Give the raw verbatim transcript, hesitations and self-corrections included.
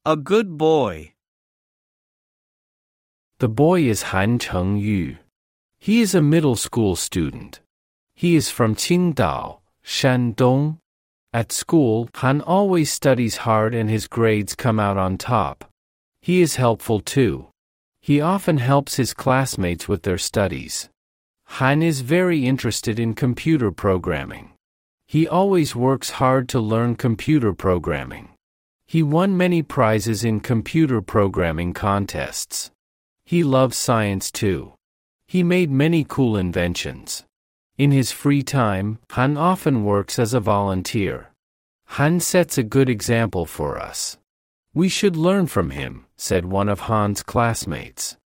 A good boy. The boy is Han Chengyu. He is a middle school student. He is from Qingdao, Shandong. At school, Han always studies hard and his grades come out on top. He is helpful too. He often helps his classmates with their studies. Han is very interested in computer programming. He always works hard to learn computer programming. He won many prizes in computer programming contests. He loves science too. He made many cool inventions. In his free time, Han often works as a volunteer. Han sets a good example for us. We should learn from him, said one of Han's classmates.